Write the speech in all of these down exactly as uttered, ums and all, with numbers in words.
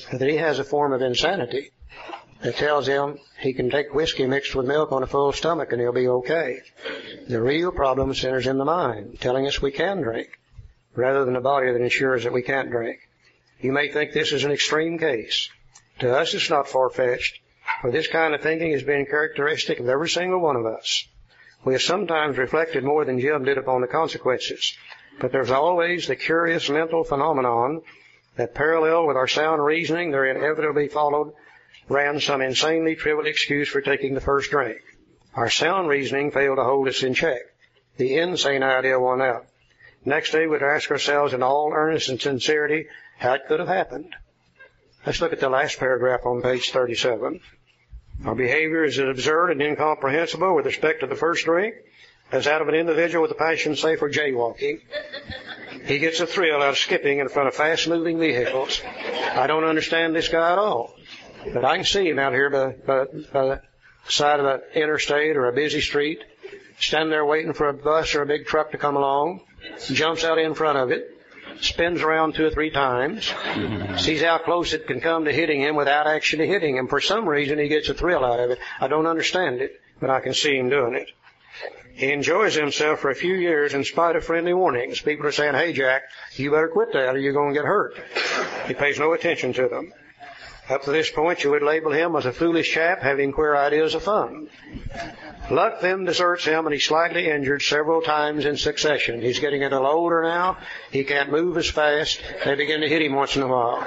that he has a form of insanity that tells him he can take whiskey mixed with milk on a full stomach and he'll be okay. The real problem centers in the mind, telling us we can drink, rather than a body that ensures that we can't drink. You may think this is an extreme case. To us, it's not far-fetched, for this kind of thinking has been characteristic of every single one of us. We have sometimes reflected more than Jim did upon the consequences, but there's always the curious mental phenomenon that, parallel with our sound reasoning, there inevitably followed ran some insanely trivial excuse for taking the first drink. Our sound reasoning failed to hold us in check. The insane idea won out. Next day, we'd ask ourselves in all earnest and sincerity how it could have happened. Let's look at the last paragraph on page thirty-seven. Our behavior is as absurd and incomprehensible with respect to the first drink as that of an individual with a passion, say, for jaywalking. He gets a thrill out of skipping in front of fast-moving vehicles. I don't understand this guy at all. But I can see him out here by, by, by the side of an interstate or a busy street, standing there waiting for a bus or a big truck to come along, jumps out in front of it, spins around two or three times, sees how close it can come to hitting him without actually hitting him. For some reason, he gets a thrill out of it. I don't understand it, but I can see him doing it. He enjoys himself for a few years in spite of friendly warnings. People are saying, hey, Jack, you better quit that or you're going to get hurt. He pays no attention to them. Up to this point, you would label him as a foolish chap having queer ideas of fun. Luck then deserts him, and he's slightly injured several times in succession. He's getting a little older now. He can't move as fast. They begin to hit him once in a while.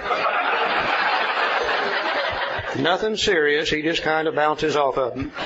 Nothing serious. He just kind of bounces off of them.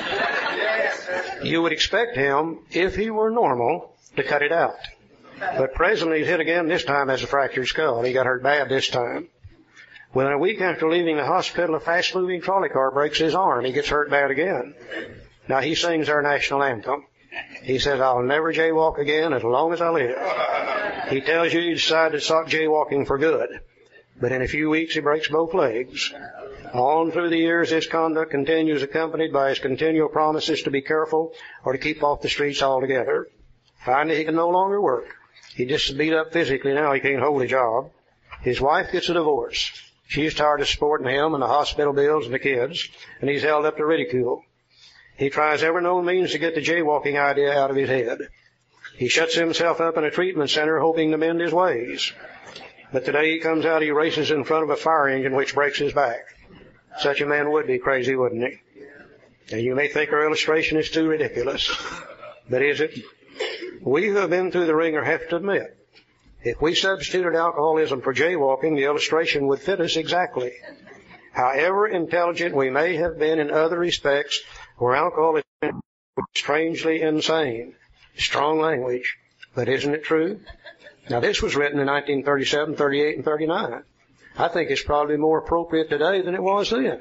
You would expect him, if he were normal, to cut it out. But presently he's hit again. This time has a fractured skull. He got hurt bad this time. Within a week after leaving the hospital, a fast-moving trolley car breaks his arm. He gets hurt bad again. Now, he sings our national anthem. He says, I'll never jaywalk again as long as I live. He tells you he decided to stop jaywalking for good. But in a few weeks, he breaks both legs. On through the years, his conduct continues, accompanied by his continual promises to be careful or to keep off the streets altogether. Finally, he can no longer work. He's just beat up physically now. He can't hold a job. His wife gets a divorce. She's tired of supporting him and the hospital bills and the kids, and he's held up to ridicule. He tries every known means to get the jaywalking idea out of his head. He shuts himself up in a treatment center hoping to mend his ways. But the day he comes out, he races in front of a fire engine which breaks his back. Such a man would be crazy, wouldn't he? And you may think our illustration is too ridiculous. But is it? We who have been through the ringer have to admit, if we substituted alcoholism for jaywalking, the illustration would fit us exactly. However intelligent we may have been in other respects, where alcohol is strangely insane. Strong language. But isn't it true? Now, this was written in nineteen thirty-seven, thirty-eight, and thirty-nine. I think it's probably more appropriate today than it was then.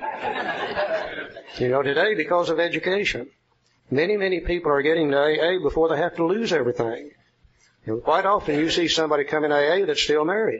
You know, today, because of education, many, many people are getting to A A before they have to lose everything. And quite often you see somebody come in A A that's still married.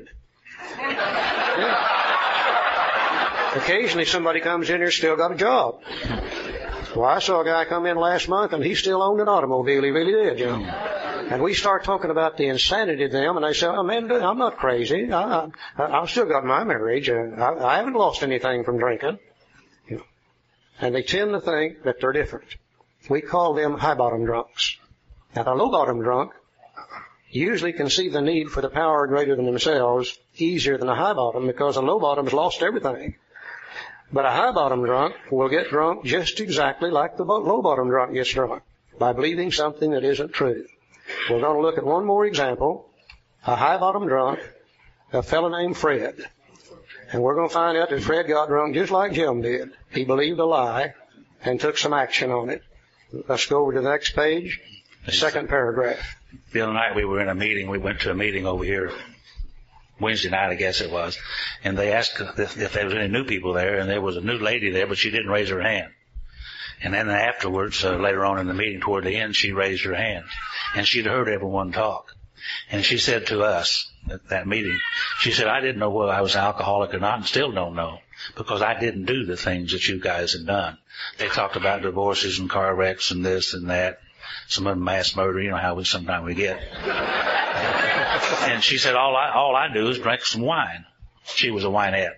Yeah. Occasionally somebody comes in here still got a job. Well, I saw a guy come in last month and he still owned an automobile. He really did, you know. And we start talking about the insanity of them, and they say, oh, man, I'm not crazy. I, I, I've still got my marriage. I, I haven't lost anything from drinking. You know. And they tend to think that they're different. We call them high-bottom drunks. Now, the low-bottom drunk usually can see the need for the power greater than themselves easier than a high-bottom because a low-bottom's lost everything. But a high-bottom drunk will get drunk just exactly like the low-bottom drunk gets drunk, by believing something that isn't true. We're going to look at one more example, a high-bottom drunk, a fellow named Fred. And we're going to find out that Fred got drunk just like Jim did. He believed a lie and took some action on it. Let's go over to the next page, the second paragraph. The other night we were in a meeting. We went to a meeting over here, Wednesday night, I guess it was, and they asked if, if there was any new people there, and there was a new lady there, but she didn't raise her hand. And then afterwards, uh, later on in the meeting, toward the end, she raised her hand, and she'd heard everyone talk. And she said to us at that meeting, she said, I didn't know whether I was an alcoholic or not, and still don't know, because I didn't do the things that you guys had done. They talked about divorces and car wrecks and this and that, some of them mass murder, you know how we sometimes we get. And she said, all I, all I do is drink some wine. She was a winette.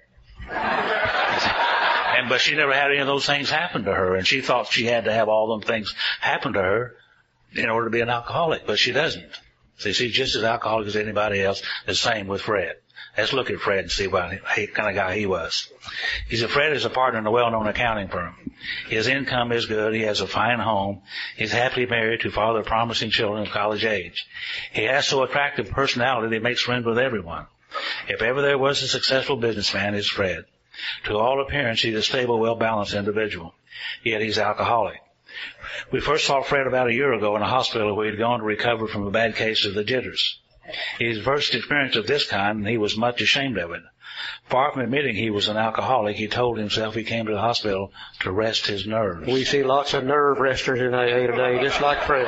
And, but she never had any of those things happen to her, and she thought she had to have all them things happen to her in order to be an alcoholic, but she doesn't. See, she's just as alcoholic as anybody else. The same with Fred. Let's look at Fred and see what kind of guy he was. He said Fred is a partner in a well-known accounting firm. His income is good. He has a fine home. He's happily married to father of promising children of college age. He has so attractive personality that he makes friends with everyone. If ever there was a successful businessman, it's Fred. To all appearance, he's a stable, well-balanced individual. Yet he's alcoholic. We first saw Fred about a year ago in a hospital where he'd gone to recover from a bad case of the jitters. His first experience of this kind, and he was much ashamed of it. Far from admitting he was an alcoholic, he told himself he came to the hospital to rest his nerves. We see lots of nerve resters in A A today, just like Fred.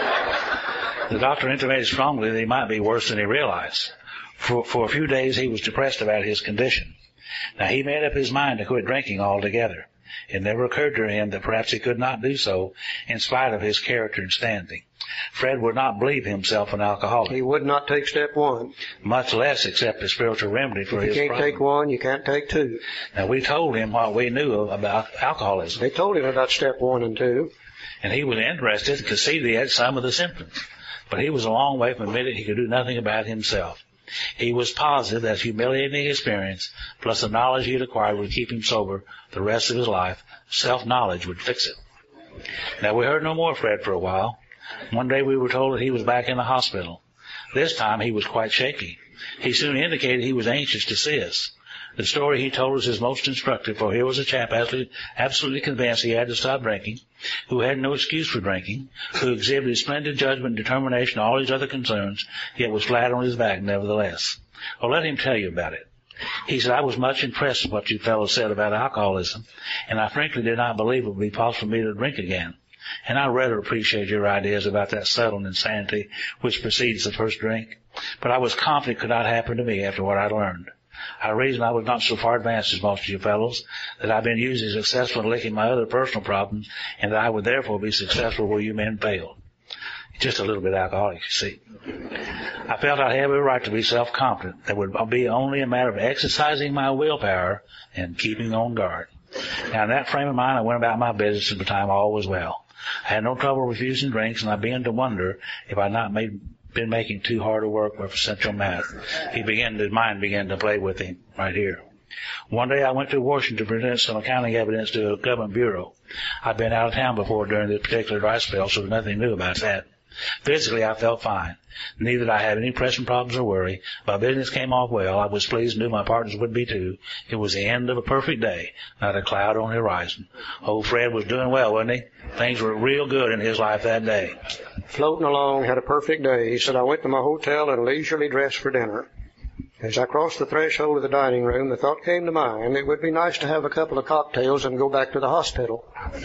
The doctor intimated strongly that he might be worse than he realized. For, for a few days he was depressed about his condition. Now he made up his mind to quit drinking altogether. It never occurred to him that perhaps he could not do so in spite of his character and standing. Fred would not believe himself an alcoholic. He would not take step one. Much less accept a spiritual remedy for his problem. You can't problem. take one, you can't take two. Now we told him what we knew about alcoholism. They told him about step one and two. And he was interested to see that he had some of the symptoms. But he was a long way from admitting he could do nothing about himself. He was positive that humiliating experience, plus the knowledge he had acquired, would keep him sober the rest of his life. Self-knowledge would fix it. Now, we heard no more of Fred for a while. One day we were told that he was back in the hospital. This time he was quite shaky. He soon indicated he was anxious to see us. The story he told us is most instructive, for here was a chap absolutely, absolutely convinced he had to stop drinking, who had no excuse for drinking, who exhibited splendid judgment and determination in all his other concerns, yet was flat on his back nevertheless. Well, let him tell you about it. He said, I was much impressed with what you fellows said about alcoholism, and I frankly did not believe it would be possible for me to drink again. And I rather appreciate your ideas about that settled insanity which precedes the first drink. But I was confident it could not happen to me after what I learned. I reasoned I was not so far advanced as most of you fellows, that I've been usually successful in licking my other personal problems, and that I would therefore be successful where you men failed. Just a little bit alcoholic, you see. I felt I had every right to be self-confident. That would be only a matter of exercising my willpower and keeping on guard. Now, in that frame of mind, I went about my business at the time all was well. I had no trouble refusing drinks, and I began to wonder if I had not made been making too hard a work for Central Mass. He began, his mind began to play with him right here. One day I went to Washington to present some accounting evidence to a government bureau. I'd been out of town before during this particular dry spell, so there was nothing new about that. Physically, I felt fine. Neither did I have any pressing problems or worry. My business came off well. I was pleased and knew my partners would be too. It was the end of a perfect day, not a cloud on the horizon. Old Fred was doing well, wasn't he? Things were real good in his life that day. Floating along, had a perfect day. He said, I went to my hotel and leisurely dressed for dinner. As I crossed the threshold of the dining room, the thought came to mind, it would be nice to have a couple of cocktails and go back to the hospital.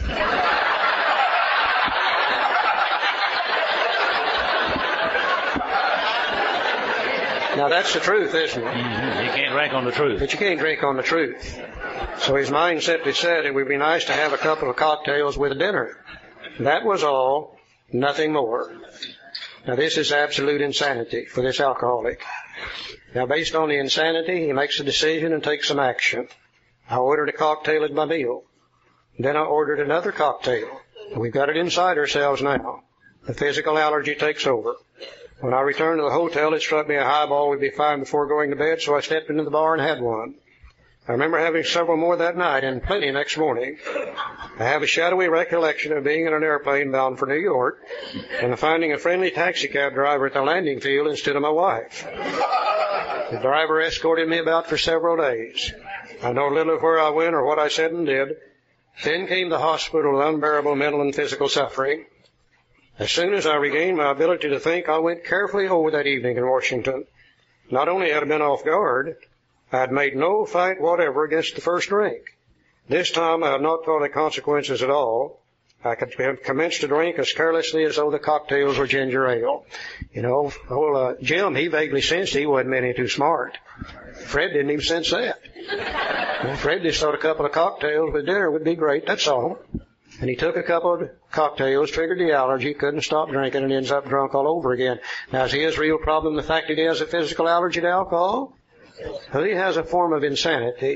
Now, that's the truth, isn't it? Mm-hmm. You can't drink on the truth. But you can't drink on the truth. So his mind simply said it would be nice to have a couple of cocktails with dinner. That was all, nothing more. Now, this is absolute insanity for this alcoholic. Now, based on the insanity, he makes a decision and takes some action. I ordered a cocktail at my meal. Then I ordered another cocktail. We've got it inside ourselves now. The physical allergy takes over. When I returned to the hotel, it struck me a highball would be fine before going to bed, so I stepped into the bar and had one. I remember having several more that night and plenty next morning. I have a shadowy recollection of being in an airplane bound for New York and finding a friendly taxicab driver at the landing field instead of my wife. The driver escorted me about for several days. I know little of where I went or what I said and did. Then came the hospital with unbearable mental and physical suffering. As soon as I regained my ability to think, I went carefully over that evening in Washington. Not only had I been off guard, I had made no fight whatever against the first drink. This time I had not thought of consequences at all. I could have commenced to drink as carelessly as though the cocktails were ginger ale. You know, old uh, Jim, he vaguely sensed he wasn't any too smart. Fred didn't even sense that. Well, Fred just thought a couple of cocktails with dinner would be great, that's all. And he took a couple of cocktails, triggered the allergy, couldn't stop drinking, and ends up drunk all over again. Now, is his real problem the fact that he has a physical allergy to alcohol? Well, he has a form of insanity.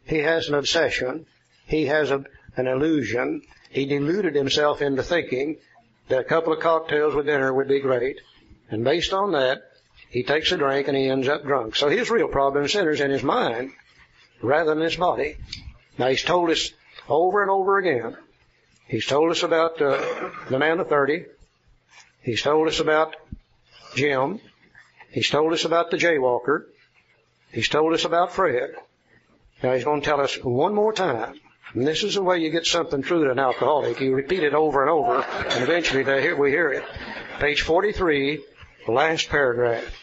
He has an obsession. He has a, an illusion. He deluded himself into thinking that a couple of cocktails with dinner would be great. And based on that, he takes a drink and he ends up drunk. So his real problem centers in his mind rather than his body. Now, he's told us over and over again. He's told us about uh, the man of thirty. He's told us about Jim. He's told us about the jaywalker. He's told us about Fred. Now, he's going to tell us one more time. And this is the way you get something true to an alcoholic. You repeat it over and over, and eventually they hear, we hear it. Page forty-three, last paragraph.